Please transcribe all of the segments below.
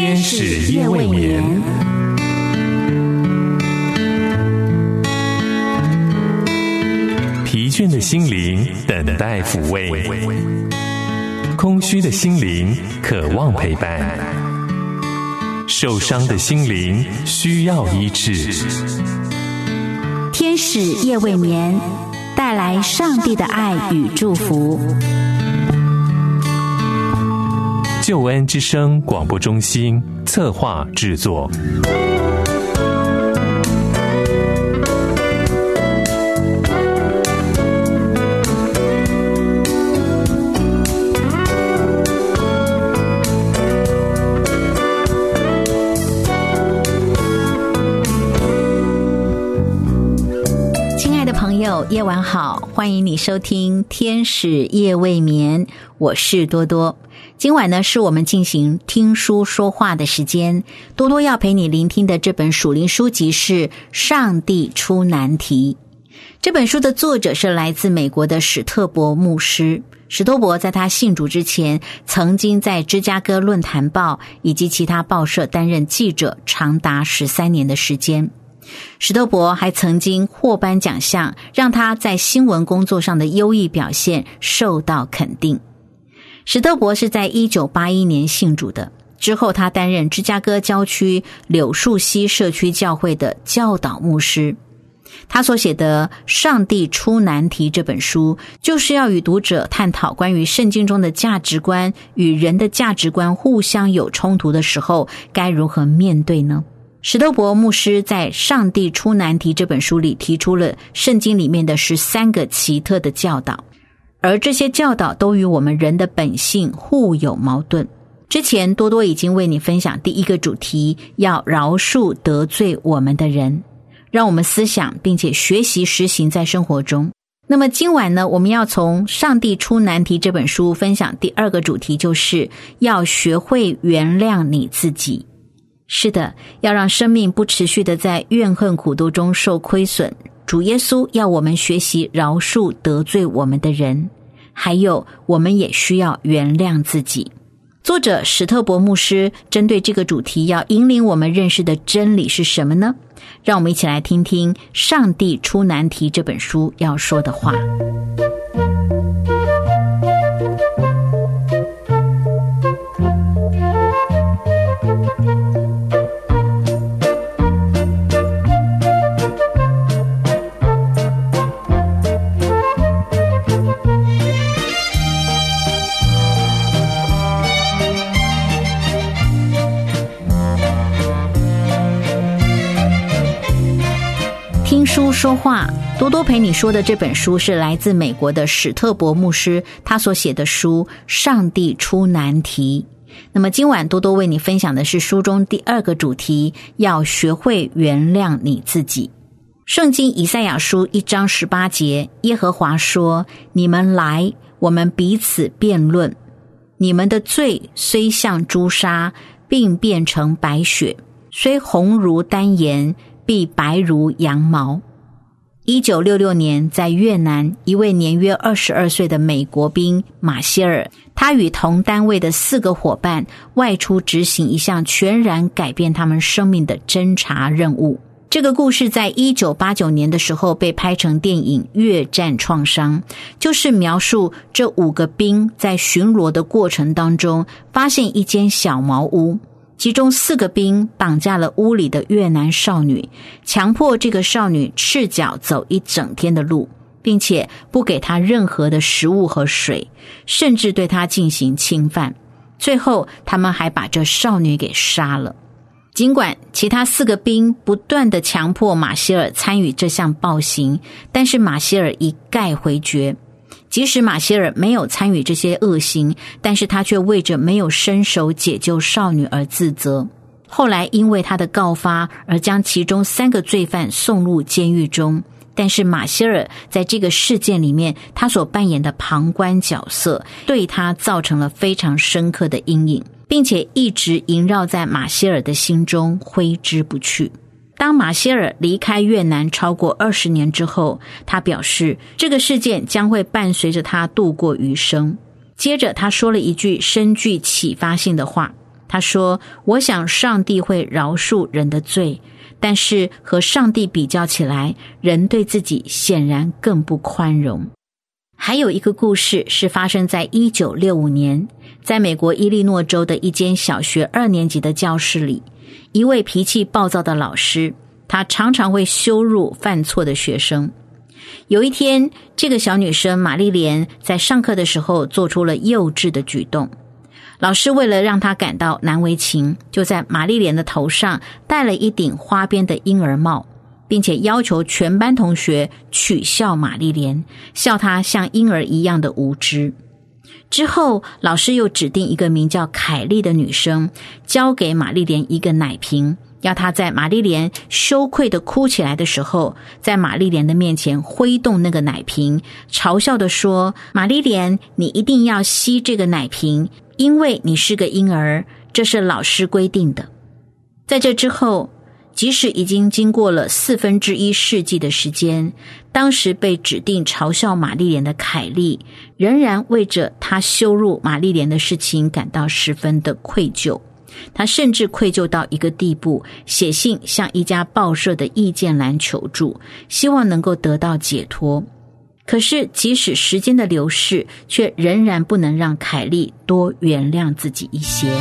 天使夜未眠，疲倦的心灵等待抚慰，空虚的心灵渴望陪伴，受伤的心灵需要医治。 天使夜未眠，带来上帝的爱与祝福。 救恩之声广播中心策划制作。 朋友，夜晚好，欢迎你收听天使夜未眠，我是多多。今晚呢，是我们进行听书说话的时间。多多要陪你聆听的这本属灵书籍是《上帝出难题》。这本书的作者是来自美国的史特伯牧师。史特伯在他信主之前，曾经在芝加哥论坛报以及其他报社担任记者长达13年的时间。史特伯还曾经获颁奖项，让他在新闻工作上的优异表现受到肯定。史特伯是在1981年信主的，之后他担任芝加哥郊区柳树溪社区教会的教导牧师。他所写的《上帝出难题》这本书，就是要与读者探讨关于圣经中的价值观与人的价值观互相有冲突的时候，该如何面对呢？史特伯牧师在《上帝出难题》这本书里提出了圣经里面的13个奇特的教导，而这些教导都与我们人的本性互有矛盾。之前多多已经为你分享第一个主题，要饶恕得罪我们的人，让我们思想并且学习实行在生活中。那么今晚呢，我们要从《上帝出难题》这本书分享第二个主题，就是要学会原谅你自己。是的，要让生命不持续的在怨恨苦毒中受亏损，主耶稣要我们学习饶恕得罪我们的人，还有我们也需要原谅自己。作者史特伯牧师针对这个主题要引领我们认识的真理是什么呢？让我们一起来听听《上帝出难题》这本书要说的话。听书说话，多多陪你说的这本书是来自美国的史特伯牧师他所写的书《上帝出难题》。那么今晚多多为你分享的是书中第二个主题，要学会原谅你自己。圣经以赛亚书1章18节，耶和华说：你们来，我们彼此辩论。你们的罪虽像朱砂，并变成白雪，虽红如丹颜，必白如羊毛。1966年，在越南，一位年约22岁的美国兵马歇尔，他与同单位的4个伙伴外出执行一项全然改变他们生命的侦查任务。这个故事在1989年的时候被拍成电影《越战创伤》，就是描述这5个兵在巡逻的过程当中，发现一间小茅屋，其中4个兵绑架了屋里的越南少女，强迫这个少女赤脚走一整天的路，并且不给她任何的食物和水，甚至对她进行侵犯。最后他们还把这少女给杀了。尽管其他4个兵不断地强迫马歇尔参与这项暴行，但是马歇尔一概回绝。即使马歇尔没有参与这些恶行，但是他却为着没有伸手解救少女而自责。后来因为他的告发而将其中3个罪犯送入监狱中，但是马歇尔在这个事件里面，他所扮演的旁观角色对他造成了非常深刻的阴影，并且一直萦绕在马歇尔的心中，挥之不去。当马歇尔离开越南超过20年之后，他表示这个事件将会伴随着他度过余生。接着他说了一句深具启发性的话， 他说，我想上帝会饶恕人的罪，但是和上帝比较起来，人对自己显然更不宽容。还有一个故事是发生在1965年，在美国伊利诺州的一间小学2年级的教室里，一位脾气暴躁的老师，他常常会羞辱犯错的学生。有一天，这个小女生玛丽莲在上课的时候做出了幼稚的举动，老师为了让她感到难为情，就在玛丽莲的头上戴了一顶花边的婴儿帽，并且要求全班同学取笑玛丽莲，笑她像婴儿一样的无知。之后，老师又指定一个名叫凯莉的女生，交给玛丽莲一个奶瓶，要她在玛丽莲羞愧地哭起来的时候，在玛丽莲的面前挥动那个奶瓶，嘲笑地说，玛丽莲，你一定要吸这个奶瓶，因为你是个婴儿，这是老师规定的。在这之后，即使已经经过了1/4世纪的时间，当时被指定嘲笑玛丽莲的凯莉，仍然为着她羞辱玛丽莲的事情感到十分的愧疚。她甚至愧疚到一个地步，写信向一家报社的意见栏求助，希望能够得到解脱。可是即使时间的流逝，却仍然不能让凯莉多原谅自己一些。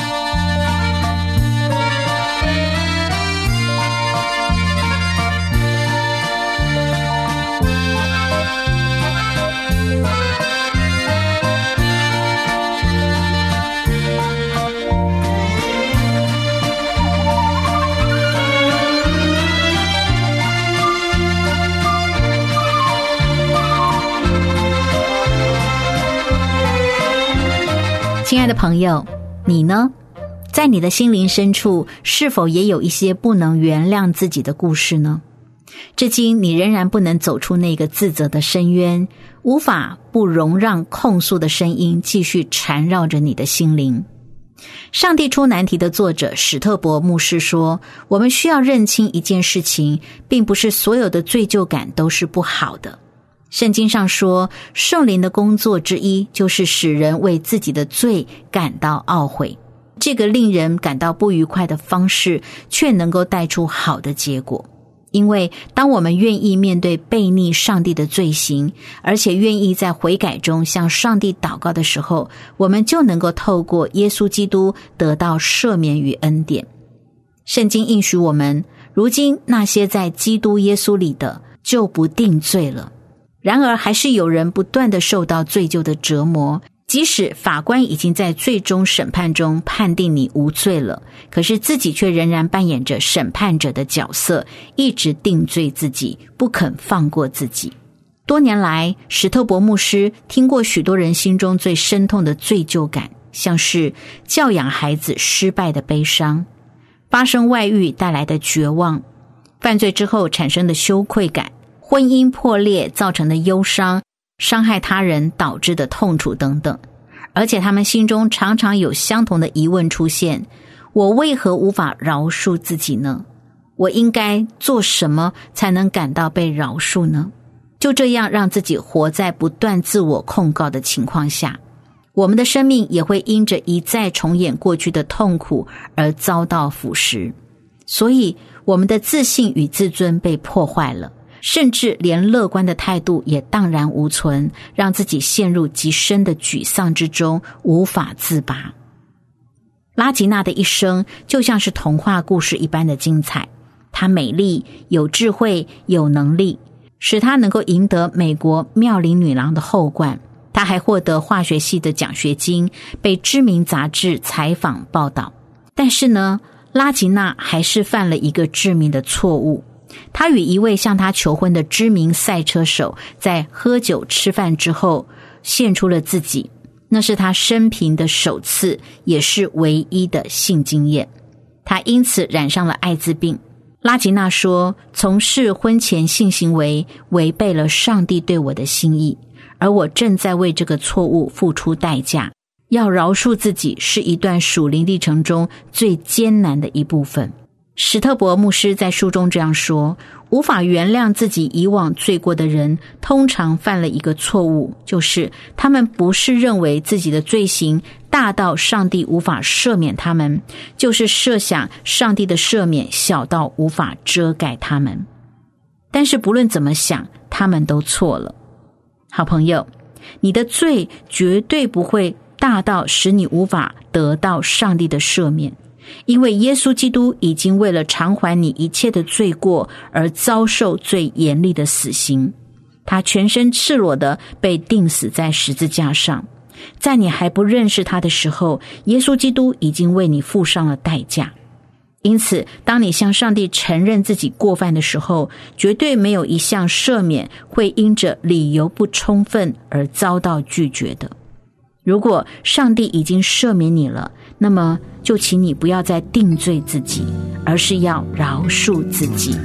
亲爱的朋友，你呢？在你的心灵深处，是否也有一些不能原谅自己的故事呢？至今你仍然不能走出那个自责的深渊，无法不容让控诉的声音继续缠绕着你的心灵。上帝出难题的作者史特伯牧师说，我们需要认清一件事情，并不是所有的罪疚感都是不好的。圣经上说，圣灵的工作之一就是使人为自己的罪感到懊悔，这个令人感到不愉快的方式却能够带出好的结果。因为当我们愿意面对悖逆上帝的罪行，而且愿意在悔改中向上帝祷告的时候，我们就能够透过耶稣基督得到赦免与恩典。圣经应许我们，如今那些在基督耶稣里的就不定罪了。然而还是有人不断地受到罪疚的折磨，即使法官已经在最终审判中判定你无罪了，可是自己却仍然扮演着审判者的角色，一直定罪自己，不肯放过自己。多年来，史特伯牧师听过许多人心中最深痛的罪疚感，像是教养孩子失败的悲伤，发生外遇带来的绝望，犯罪之后产生的羞愧感，婚姻破裂造成的忧伤，伤害他人导致的痛楚等等。而且他们心中常常有相同的疑问出现，我为何无法饶恕自己呢？我应该做什么才能感到被饶恕呢？就这样让自己活在不断自我控告的情况下，我们的生命也会因着一再重演过去的痛苦而遭到腐蚀。所以我们的自信与自尊被破坏了，甚至连乐观的态度也荡然无存，让自己陷入极深的沮丧之中，无法自拔。拉吉娜的一生就像是童话故事一般的精彩，她美丽、有智慧、有能力，使她能够赢得美国妙龄女郎的后冠。她还获得化学系的奖学金，被知名杂志采访报道。但是呢，拉吉娜还是犯了一个致命的错误。他与一位向他求婚的知名赛车手在喝酒吃饭之后献出了自己，那是他生平的首次，也是唯一的性经验。他因此染上了艾滋病。拉吉娜说，从事婚前性行为违背了上帝对我的心意，而我正在为这个错误付出代价。要饶恕自己是一段属灵历程中最艰难的一部分。 史特伯牧师在书中这样说，无法原谅自己以往罪过的人，通常犯了一个错误，就是他们不是认为自己的罪行大到上帝无法赦免他们，就是设想上帝的赦免小到无法遮盖他们。但是不论怎么想，他们都错了。好朋友，你的罪绝对不会大到使你无法得到上帝的赦免，因为耶稣基督已经为了偿还你一切的罪过而遭受最严厉的死刑，他全身赤裸的被钉死在十字架上，在你还不认识他的时候，耶稣基督已经为你付上了代价。因此当你向上帝承认自己过犯的时候，绝对没有一项赦免会因着理由不充分而遭到拒绝的。如果上帝已经赦免你了，那么就请你不要再定罪自己，而是要饶恕自己。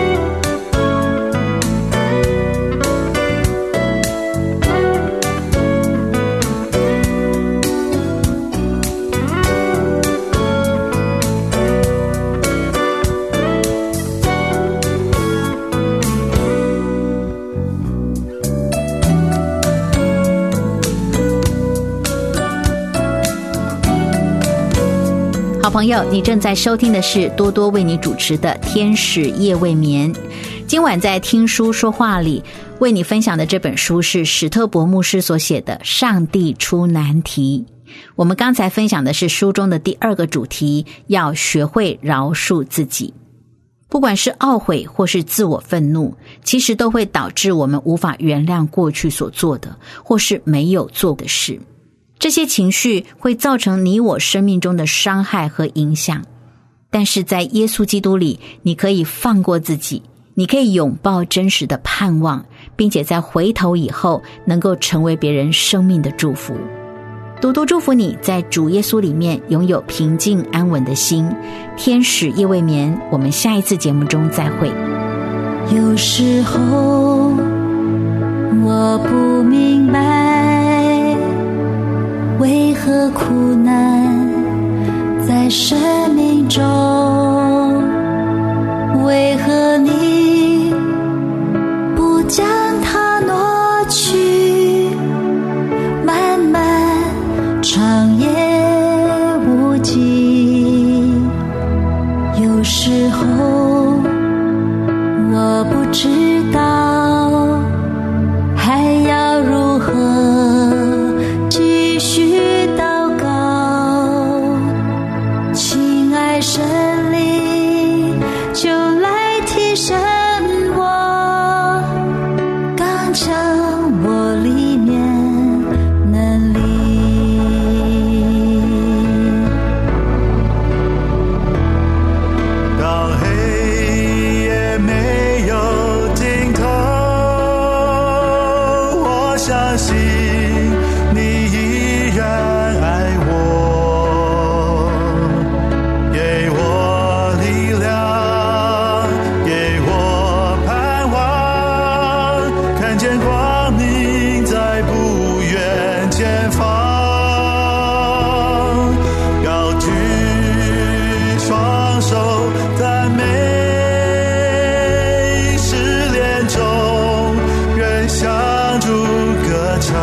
好朋友，你正在收听的是多多为你主持的天使夜未眠。今晚在听书说话里为你分享的这本书是史特伯牧师所写的《上帝出难题》。我们刚才分享的是书中的第2个主题，要学会饶恕自己。不管是懊悔或是自我愤怒，其实都会导致我们无法原谅过去所做的或是没有做的事。这些情绪会造成你我生命中的伤害和影响，但是在耶稣基督里，你可以放过自己，你可以拥抱真实的盼望，并且在回头以后能够成为别人生命的祝福。多多祝福你在主耶稣里面拥有平静安稳的心。天使夜未眠，我们下一次节目中再会。 有时候我不明白，为何苦难在生命中，为何你不将它挪去，漫漫长夜无际。有时候我不知道还要如何继续祷告，亲爱神灵就来提升我，刚强我里面能力。 当黑夜没有尽头，我相信你依然爱我，给我力量，给我盼望，看见光明在不远前方，高举双手赞美，失恋中仍向主歌唱，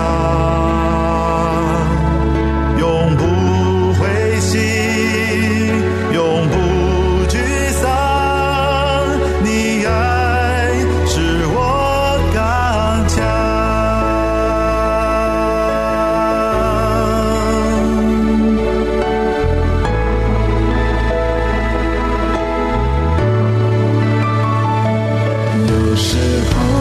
永不灰心，永不沮丧，你爱使我刚强。 有时候